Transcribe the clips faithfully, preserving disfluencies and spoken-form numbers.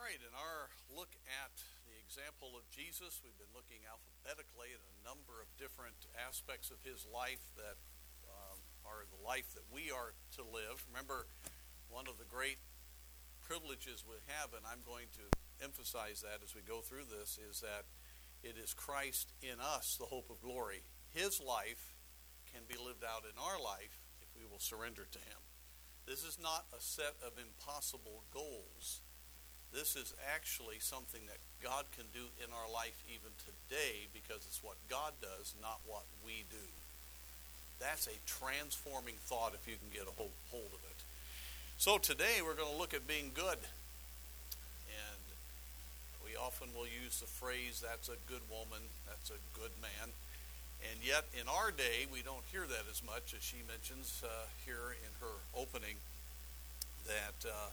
right, in our look at the example of Jesus, we've been looking alphabetically at a number of different aspects of his life that um, are the life that we are to live. Remember, one of the great privileges we have, and I'm going to emphasize that as we go through this, is that it is Christ in us, the hope of glory. His life can be lived out in our life if we will surrender to him. This is not a set of impossible goals. This is actually something that God can do in our life even today because it's what God does, not what we do. That's a transforming thought if you can get a hold, hold of it. So today we're going to look at being good. And we often will use the phrase, that's a good woman, that's a good man. And yet in our day we don't hear that as much as she mentions uh, here in her opening that uh,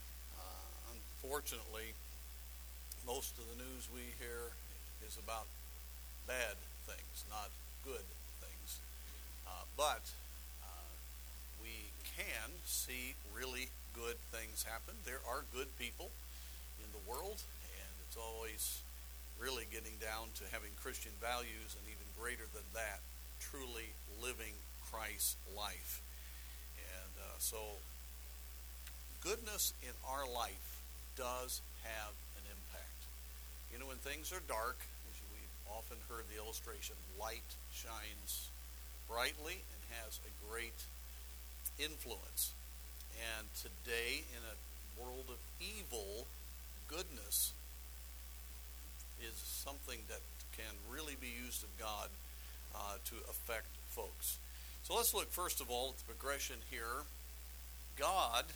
Fortunately, most of the news we hear is about bad things, not good things. Uh, but uh, we can see really good things happen. There are good people in the world, and it's always really getting down to having Christian values, and even greater than that, truly living Christ's life. And uh, so, goodness in our life does have an impact. You know, when things are dark, as we've often heard the illustration, light shines brightly and has a great influence. And today, in a world of evil, goodness is something that can really be used of God uh, to affect folks. So let's look first of all at the progression here. God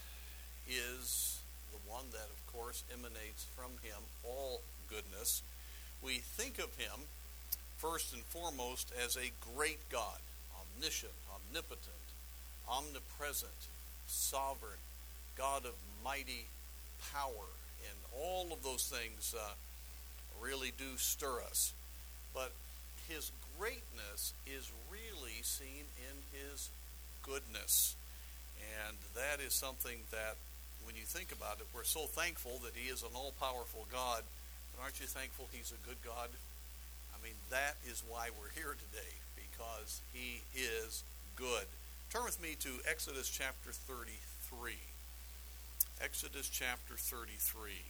is the one that, of course, emanates from him, all goodness. We think of him, first and foremost, as a great God, omniscient, omnipotent, omnipresent, sovereign, God of mighty power. And all of those things uh, really do stir us. But his greatness is really seen in his goodness. And that is something that, when you think about it, we're so thankful that he is an all-powerful God. But aren't you thankful he's a good God? I mean, that is why we're here today, because he is good. Turn with me to Exodus chapter thirty-three. Exodus chapter thirty-three.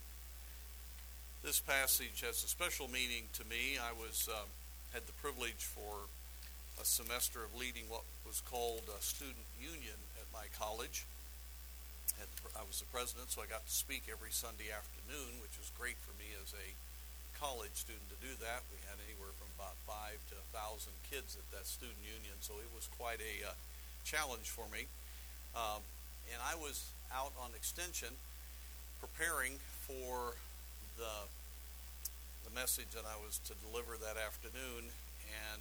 This passage has a special meaning to me. I was uh, had the privilege for a semester of leading what was called a student union at my college. I was the president, so I got to speak every Sunday afternoon, which was great for me as a college student to do that. We had anywhere from about five to a thousand kids at that student union, so it was quite a uh, challenge for me. Um, and I was out on extension preparing for the the message that I was to deliver that afternoon, and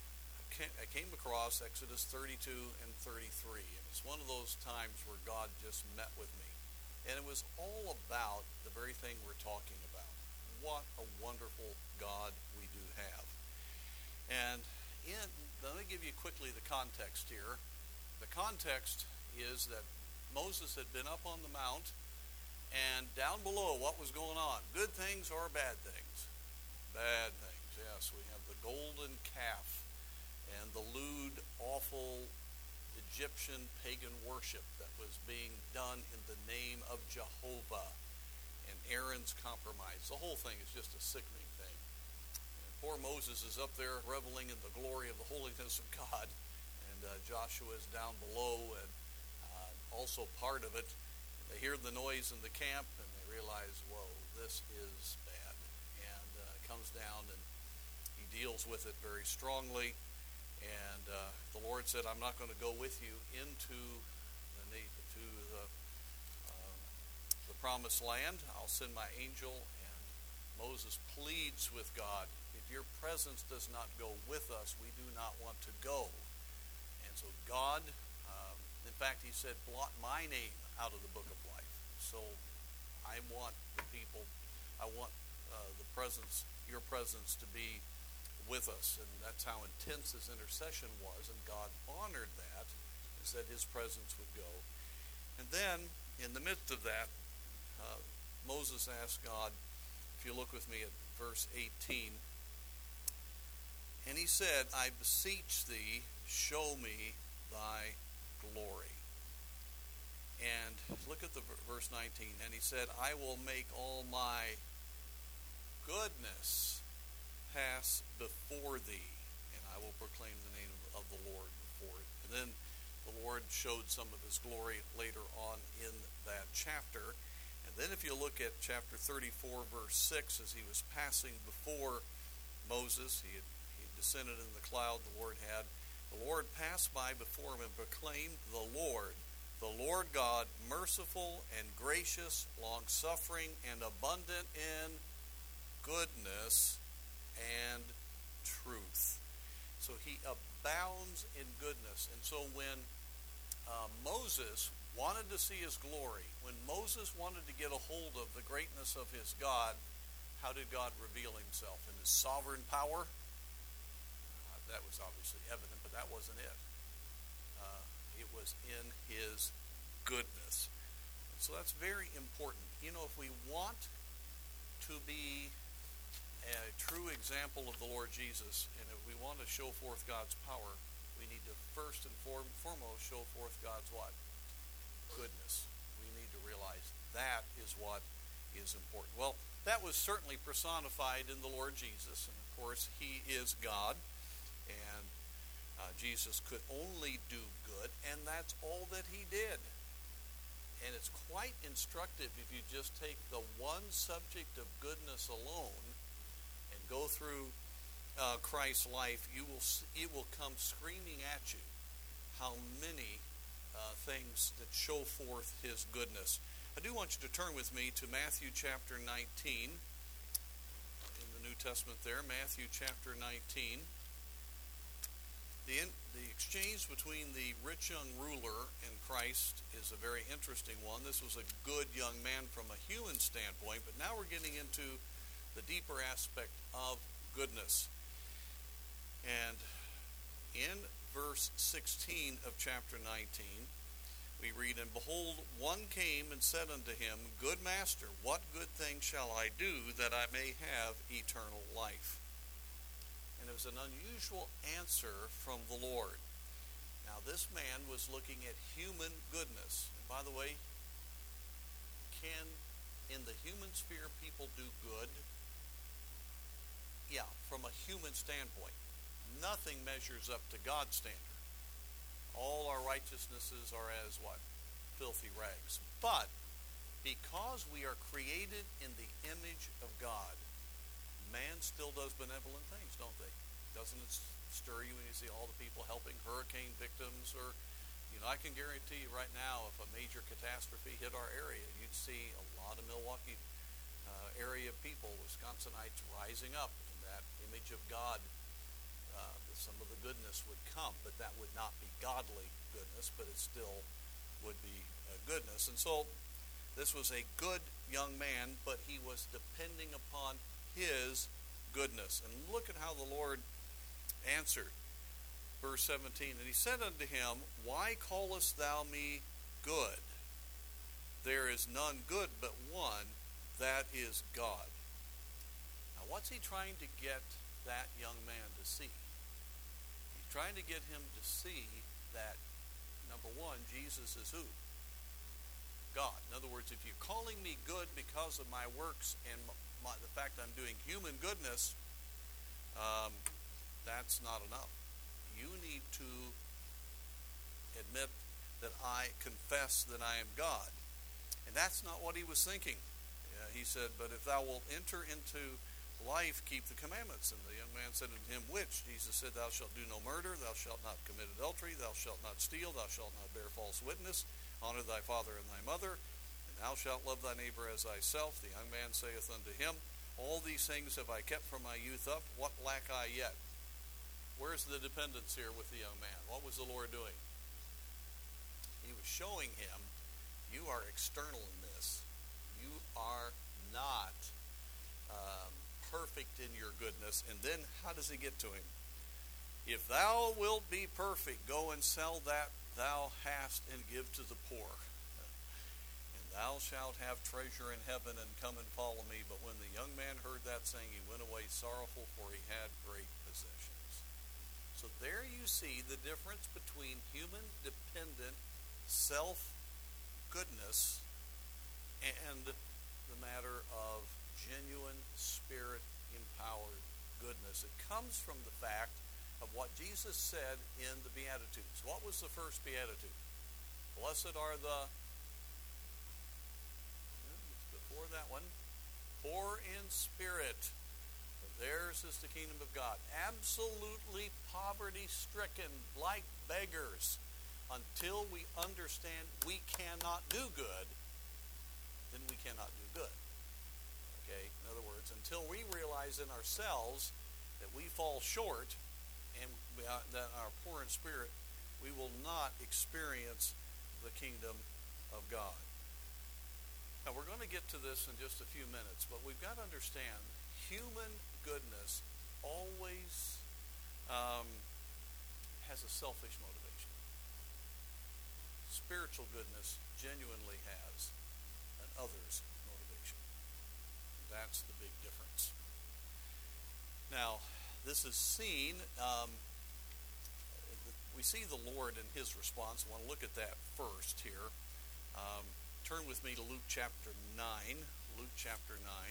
I came across Exodus thirty-two and thirty-three. And it's one of those times where God just met with me. And it was all about the very thing we're talking about. What a wonderful God we do have. And in, let me give you quickly the context here. The context is that Moses had been up on the mount, and down below, what was going on? Good things or bad things? Bad things, yes. We have the golden calf and the lewd, awful Egyptian pagan worship that was being done in the name of Jehovah, and Aaron's compromise. The whole thing is just a sickening thing. And poor Moses is up there reveling in the glory of the holiness of God, and uh, Joshua is down below and uh, also part of it. And they hear the noise in the camp, and they realize, whoa, this is bad. And uh, comes down, and he deals with it very strongly. And uh, the Lord said, I'm not going to go with you into the, to the, uh, the promised land. I'll send my angel. And Moses pleads with God, if your presence does not go with us, we do not want to go. And so God, um, in fact, he said, blot my name out of the book of life. So I want the people, I want uh, the presence, your presence to be with us. And that's how intense his intercession was, and God honored that and said his presence would go. And then in the midst of that, uh, Moses Moses asked God, if you look with me at verse eighteen, and he said, I beseech thee, show me thy glory. And look at the verse nineteen. And he said, I will make all my goodness pass before thee, and I will proclaim the name of the Lord before it. And then the Lord showed some of his glory later on in that chapter. And then if you look at chapter thirty-four, verse six, as he was passing before Moses, he had, he had descended in the cloud, the Lord had. The Lord passed by before him and proclaimed, the Lord, the Lord God, merciful and gracious, long-suffering, and abundant in goodness and truth. So he abounds in goodness. And so when uh, Moses wanted to see his glory, when Moses wanted to get a hold of the greatness of his God, how did God reveal himself? In his sovereign power? Uh, that was obviously evident, but that wasn't it. Uh, it was in his goodness. And so that's very important. You know, if we want to be a true example of the Lord Jesus, and if we want to show forth God's power, we need to first and foremost show forth God's what? Goodness. We need to realize that is what is important. Well, that was certainly personified in the Lord Jesus, and of course he is God, and uh, Jesus could only do good, and that's all that he did. And it's quite instructive if you just take the one subject of goodness alone and go through uh, Christ's life. You will it will come screaming at you how many uh, things that show forth his goodness. I do want you to turn with me to Matthew chapter nineteen in the New Testament there. Matthew chapter nineteen. The, in, the exchange between the rich young ruler and Christ is a very interesting one. This was a good young man from a human standpoint, but now we're getting into the deeper aspect of goodness. And in verse sixteen of chapter nineteen, we read, And behold, one came and said unto him, Good master, what good thing shall I do that I may have eternal life? And it was an unusual answer from the Lord. Now, this man was looking at human goodness. And by the way, can, in the human sphere, people do good? Yeah, from a human standpoint. Nothing measures up to God's standard. All our righteousnesses are as what? Filthy rags. But because we are created in the image of God, man still does benevolent things, don't they? Doesn't it stir you when you see all the people helping hurricane victims? Or, you know, I can guarantee you right now, if a major catastrophe hit our area, you'd see a lot of Milwaukee uh, area people, Wisconsinites, rising up in that image of God. Uh, some of the goodness would come, but that would not be godly goodness, but it still would be uh, goodness. And so this was a good young man, but he was depending upon his goodness. And look at how the Lord answered. Verse seventeen, And he said unto him, Why callest thou me good? There is none good but one, that is God. Now what's he trying to get that young man to see? He's trying to get him to see that, number one, Jesus is who? God. In other words, if you're calling me good because of my works and my, the fact I'm doing human goodness, um, that's not enough. You need to admit that I confess that I am God. And that's not what he was thinking. Uh, he said, But if thou wilt enter into life, keep the commandments. And the young man said unto him, Which? Jesus said, Thou shalt do no murder, thou shalt not commit adultery, thou shalt not steal, thou shalt not bear false witness, honor thy father and thy mother, and thou shalt love thy neighbor as thyself. The young man saith unto him, All these things have I kept from my youth up, what lack I yet? Where's the dependence here with the young man? What was the Lord doing? He was showing him, you are external in this. You are not um, perfect in your goodness. And then how does he get to him? If thou wilt be perfect, go and sell that thou hast and give to the poor. And thou shalt have treasure in heaven, and come and follow me. But when the young man heard that saying, he went away sorrowful, for he had great possessions. So there you see the difference between human-dependent self-goodness and the matter of genuine Spirit-empowered goodness. It comes from the fact of what Jesus said in the Beatitudes. What was the first Beatitude? Blessed are the, it's before that one, poor in spirit, for theirs is the kingdom of God. Absolutely poverty-stricken, like beggars, until we understand we cannot do good, then we cannot do good. Okay? In other words, until we realize in ourselves that we fall short and we are, that are poor in spirit, we will not experience the kingdom of God. Now, we're going to get to this in just a few minutes, but we've got to understand human goodness always um, has a selfish motivation. Spiritual goodness genuinely has an others motivation. That's the big difference. Now, this is seen, um, we see the Lord in his response. I want to look at that first here. Um, turn with me to Luke chapter nine. Luke chapter nine.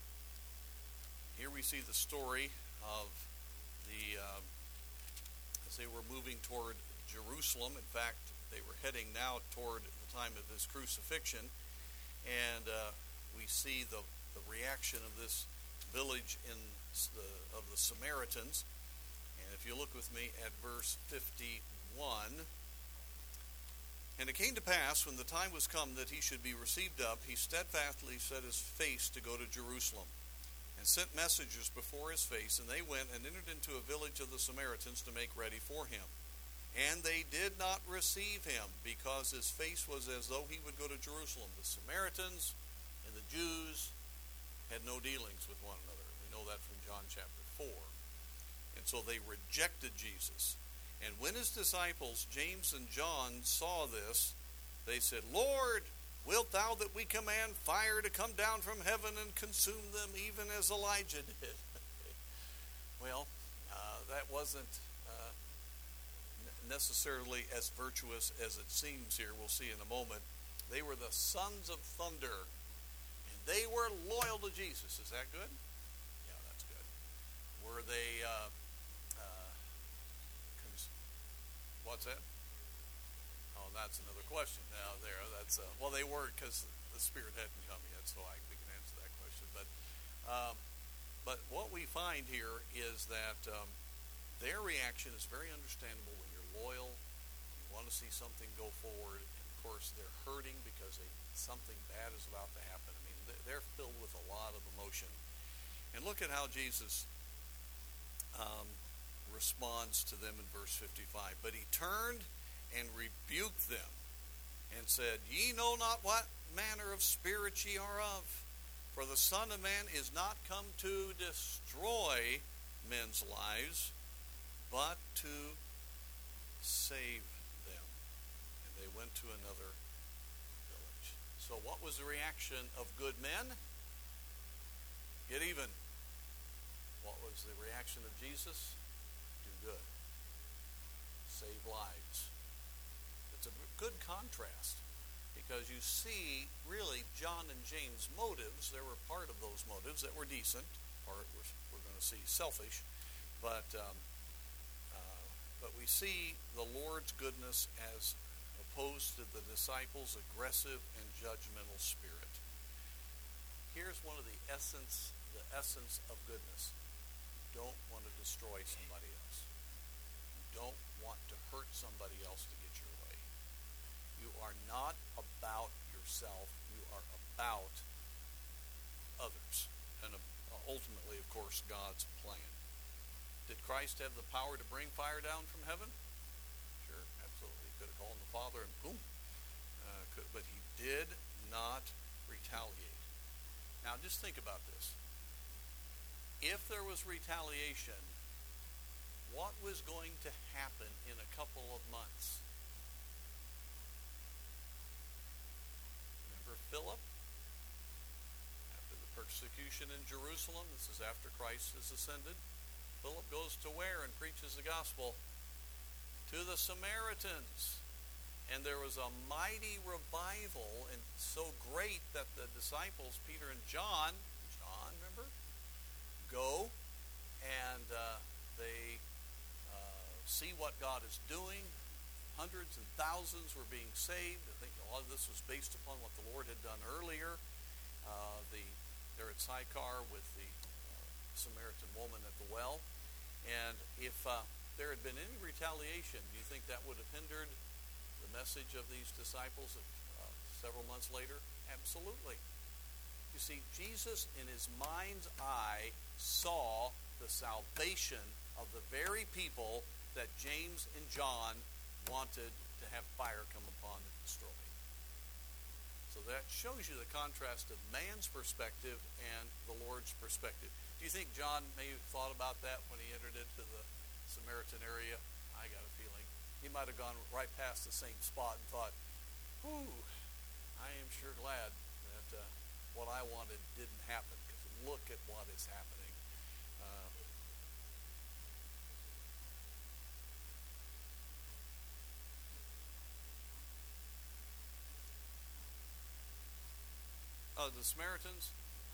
Here we see the story of the, uh, as they were moving toward Jerusalem. In fact, they were heading now toward the time of his crucifixion. And uh, we see the, the reaction of this village in the, of the Samaritans. And if you look with me at verse fifty-one. And it came to pass, when the time was come that he should be received up, he steadfastly set his face to go to Jerusalem, and sent messengers before his face, and they went and entered into a village of the Samaritans to make ready for him. And they did not receive him, because his face was as though he would go to Jerusalem. The Samaritans and the Jews had no dealings with one another. We know that from John chapter four. And so they rejected Jesus. And when his disciples, James and John, saw this, they said, Lord, wilt thou that we command fire to come down from heaven and consume them, even as Elijah did? Well, uh, that wasn't uh, necessarily as virtuous as it seems here. We'll see in a moment. They were the sons of thunder, and they were loyal to Jesus. Is that good? Yeah, that's good. Were they... Uh, What's that? Oh, that's another question. Now there, that's uh, well, they weren't, because the Spirit hadn't come yet, so I we can answer that question. But, um, but what we find here is that um, their reaction is very understandable. When you're loyal, you want to see something go forward, and of course they're hurting because they, something bad is about to happen. I mean, they're filled with a lot of emotion. And look at how Jesus Um, responds to them in verse fifty-five. But he turned and rebuked them and said, Ye know not what manner of spirit ye are of, for the Son of Man is not come to destroy men's lives, but to save them. And they went to another village. So what was the reaction of good men? Get even. What was the reaction of Jesus? Good. Save lives. It's a good contrast, because you see really John and James' motives. There were part of those motives that were decent, part was, we're going to see selfish, but um, uh, but we see the Lord's goodness as opposed to the disciples' aggressive and judgmental spirit. Here's one of the essence, the essence of goodness. You don't want to destroy somebody else. Don't want to hurt somebody else to get your way. You are not about yourself. You are about others. And ultimately, of course, God's plan. Did Christ have the power to bring fire down from heaven? Sure, absolutely. He could have called the Father and boom. Uh, could, but he did not retaliate. Now, just think about this. If there was retaliation, what was going to happen in a couple of months? Remember Philip. After the persecution in Jerusalem, this is after Christ has ascended, Philip goes to where and preaches the gospel? To the Samaritans. And there was a mighty revival, and so great that the disciples, Peter and John, John, remember, go and uh, they uh, see what God is doing. Hundreds and thousands were being saved. I think a lot of this was based upon what the Lord had done earlier. Uh, the they're at Sychar with the uh, Samaritan woman at the well. And if uh, there had been any retaliation, do you think that would have hindered the message of these disciples uh, several months later? Absolutely. You see, Jesus in his mind's eye saw the salvation of the very people that James and John wanted to have fire come upon and destroy. So that shows you the contrast of man's perspective and the Lord's perspective. Do you think John may have thought about that when he entered into the Samaritan area? I got a feeling he might have gone right past the same spot and thought, whew, I am sure glad that uh, what I wanted didn't happen, because look at what is happening. Uh, oh, the Samaritans?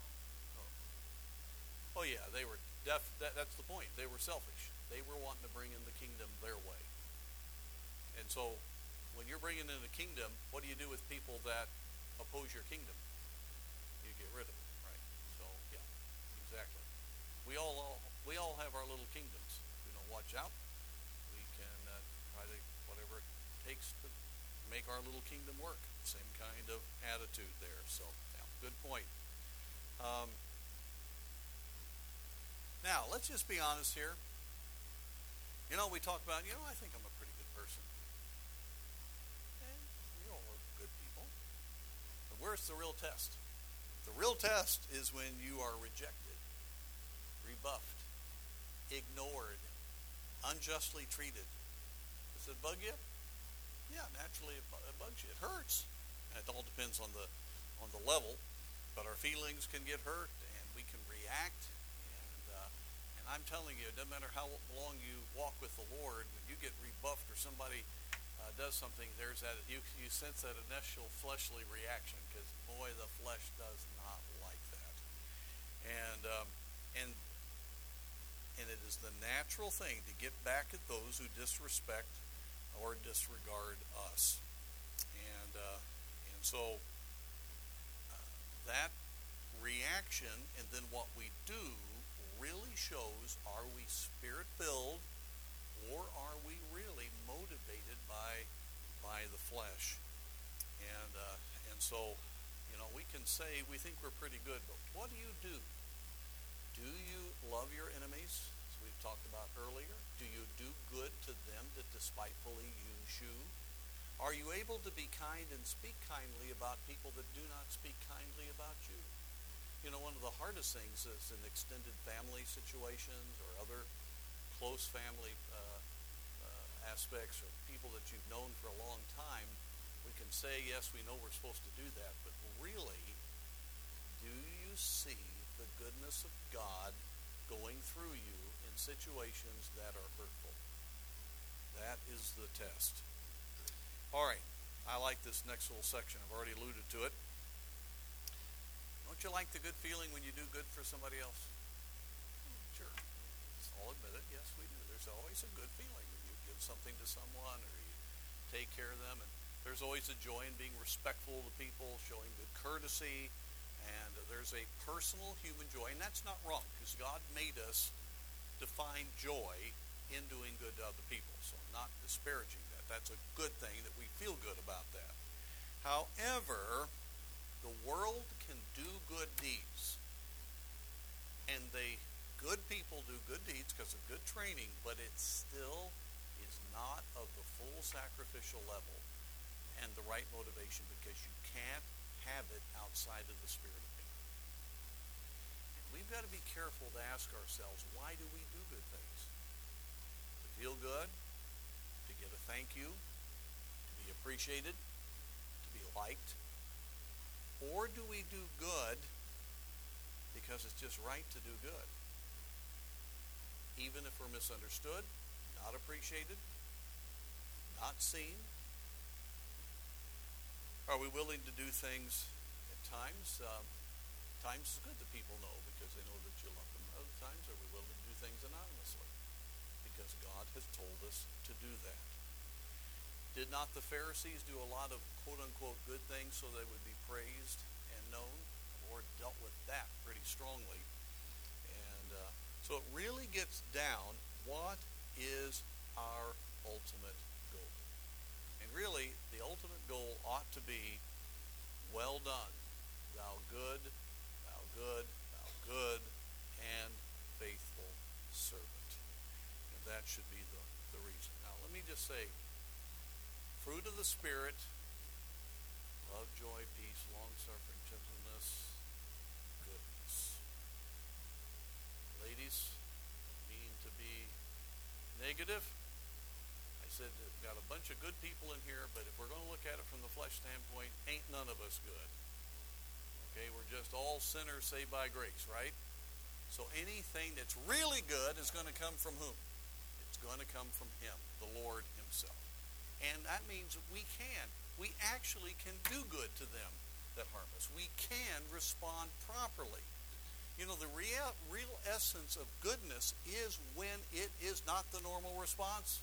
Oh, oh yeah, they were def- that, that's the point. They were selfish. They were wanting to bring in the kingdom their way. And so, when you're bringing in the kingdom, what do you do with people that oppose your kingdom? You get rid of them, right? So, yeah, exactly. We all, all we all have our little kingdoms. If we don't watch out, we can uh, try to whatever it takes to make our little kingdom work. Same kind of attitude there. So, yeah, good point. Um, now, let's just be honest here. You know, we talk about, you know, I think I'm a pretty good person. You all are good people. But where's the real test? The real test is when you are rejected, rebuffed, ignored, unjustly treated. Does it bug you? Yeah, naturally it bugs you. It hurts. And it all depends on the on the level. But our feelings can get hurt, and we can react. And uh, and I'm telling you, it doesn't matter how long you walk with the Lord, when you get rebuffed or somebody Uh, does something, there's that you you sense that initial fleshly reaction, because boy, the flesh does not like that, and um, and and it is the natural thing to get back at those who disrespect or disregard us, and uh, and so uh, that reaction and then what we do really shows: are we spirit filled? Or are we really motivated by by the flesh? And uh, and so, you know, we can say we think we're pretty good, but what do you do? Do you love your enemies, as we've talked about earlier? Do you do good to them that despitefully use you? Are you able to be kind and speak kindly about people that do not speak kindly about you? You know, one of the hardest things is in extended family situations or other close family uh, uh, aspects, or people that you've known for a long time. We can say, yes, we know we're supposed to do that, but really, do you see the goodness of God going through you in situations that are hurtful? That is the test. All right, I like this next little section. I've already alluded to it. Don't you like the good feeling when you do good for somebody else? Sure. I'll admit it, yes, we do. There's always a good feeling when you give something to someone or you take care of them. And there's always a joy in being respectful to people, showing good courtesy. And there's a personal human joy. And that's not wrong, because God made us to find joy in doing good to other people. So I'm not disparaging that. That's a good thing, that we feel good about that. However, the world can do good deeds. And they Good people do good deeds because of good training, but it still is not of the full sacrificial level and the right motivation, because you can't have it outside of the Spirit of God. And we've got to be careful to ask ourselves, why do we do good things? To feel good, to get a thank you, to be appreciated, to be liked, Or do we do good because it's just right to do good? Even if we're misunderstood, not appreciated, not seen? Are we willing to do things at times? Um, times it's good that people know because they know that you love them. Other times, are we willing to do things anonymously? Because God has told us to do that. Did not the Pharisees do a lot of quote-unquote good things so they would be praised and known? The Lord dealt with that pretty strongly. And uh, so it really gets down, what is our ultimate goal? And really, the ultimate goal ought to be, well done, thou good, thou good, thou good, and faithful servant. And that should be the, the reason. Now, let me just say, fruit of the Spirit, love, joy, peace, long-suffering, gentleness, goodness. Ladies, don't mean to be negative. I said we've got a bunch of good people in here, but if we're going to look at it from the flesh standpoint, ain't none of us good. Okay, we're just all sinners saved by grace, right? So anything that's really good is going to come from whom? It's going to come from Him, the Lord Himself. And that means that we can. We actually can do good to them that harm us. We can respond properly. You know, the real, real essence of goodness is when it is not the normal response.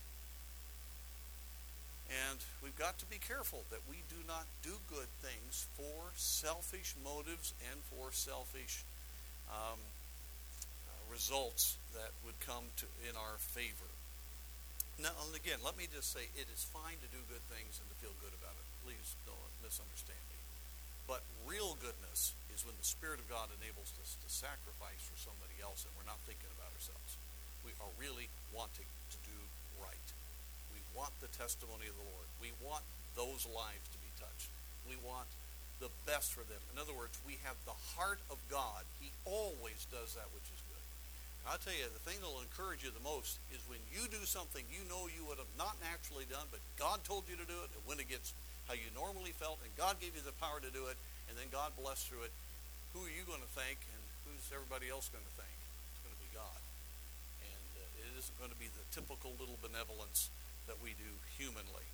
And we've got to be careful that we do not do good things for selfish motives and for selfish um, uh, results that would come to in our favor. Now, and again, let me just say, it is fine to do good things and to feel good about it. Please don't misunderstand me. But real goodness is when the Spirit of God enables us to sacrifice for somebody else and we're not thinking about ourselves. We are really wanting to do right. We want the testimony of the Lord. We want those lives to be touched. We want the best for them. In other words, we have the heart of God. He always does that which is good. I'll tell you, the thing that will encourage you the most is when you do something you know you would have not naturally done, but God told you to do it, it went against how you normally felt, and God gave you the power to do it, and then God blessed through it. Who are you going to thank, and who's everybody else going to thank? It's going to be God. And uh, it isn't going to be the typical little benevolence that we do humanly.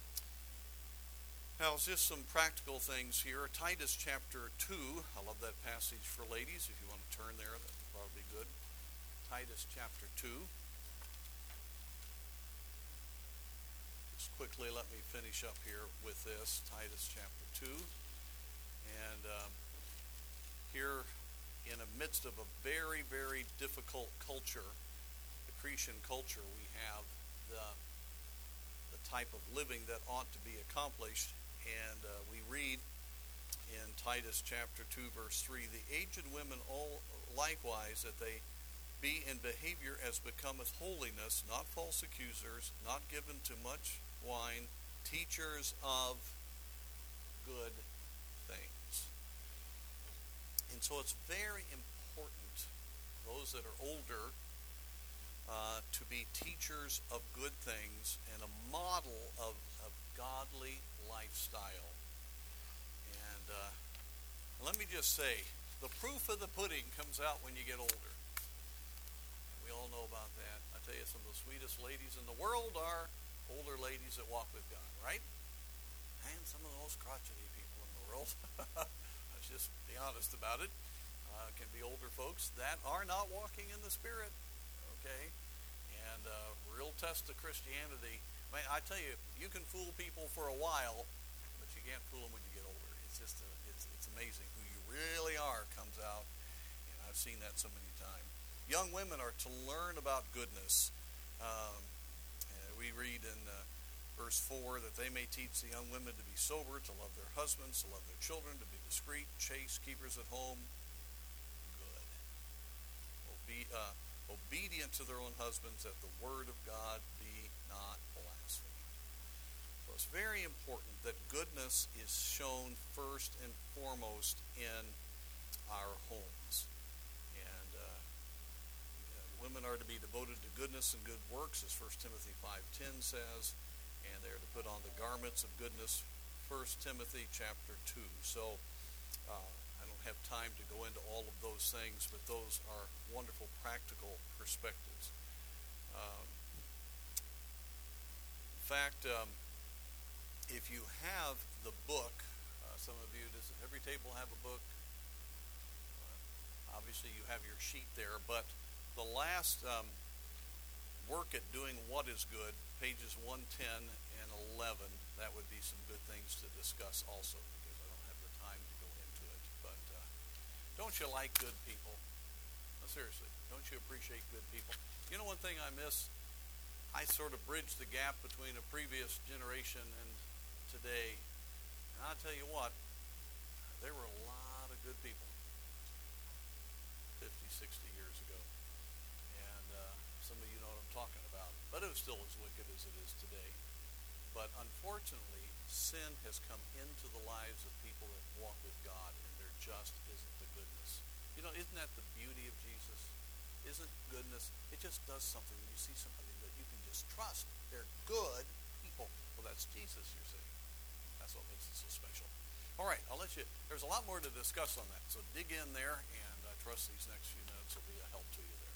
Now, it's just some practical things here. Titus chapter two. I love that passage for ladies. If you want to turn there, that would probably be good. Titus chapter two. Just quickly, let me finish up here with this. Titus chapter two. And um, here, in the midst of a very, very difficult culture, the Cretan culture, we have the, the type of living that ought to be accomplished. And uh, we read in Titus chapter two, verse three, the aged women all likewise, that they be in behavior as becometh holiness, not false accusers, not given to much wine, teachers of good things. And so it's very important, those that are older, uh, to be teachers of good things and a model of, of godly lifestyle. And uh, let me just say, the proof of the pudding comes out when you get older. We all know about that. I tell you, some of the sweetest ladies in the world are older ladies that walk with God, right? And some of the most crotchety people in the world, let's just be honest about it, uh, can be older folks that are not walking in the Spirit, okay? And uh, real test of Christianity. I mean, I tell you, you can fool people for a while, but you can't fool them when you get older. It's just, a, it's, it's amazing who you really are comes out, and I've seen that so many times. Young women are to learn about goodness. Um, we read in uh, verse four that they may teach the young women to be sober, to love their husbands, to love their children, to be discreet, chaste, keepers at home. Good. Obe- uh, obedient to their own husbands, that the word of God be not blasphemed. So it's very important that goodness is shown first and foremost in our homes. Women are to be devoted to goodness and good works, as First Timothy five ten says, and they're to put on the garments of goodness, First Timothy chapter two. So Uh, I don't have time to go into all of those things, but those are wonderful practical perspectives. Um, in fact, um, if you have the book, uh, some of you, does every table have a book? Uh, obviously, you have your sheet there, but the last um, work at doing what is good, pages one ten and eleven, that would be some good things to discuss also, because I don't have the time to go into it. But uh, don't you like good people? No, seriously, don't you appreciate good people? You know, one thing I miss, I sort of bridge the gap between a previous generation and today. And I'll tell you what, there were a lot of good people fifty, sixty years ago. And uh, some of you know what I'm talking about. But it was still as wicked as it is today. But unfortunately, sin has come into the lives of people that walk with God, and there just isn't the goodness. You know, isn't that the beauty of Jesus? Isn't goodness? It just does something when you see somebody that you can just trust. They're good people. Well, that's Jesus, you're saying. That's what makes it so special. All right, I'll let you. There's a lot more to discuss on that. So dig in there, and I trust these next few minutes will be a help to you there.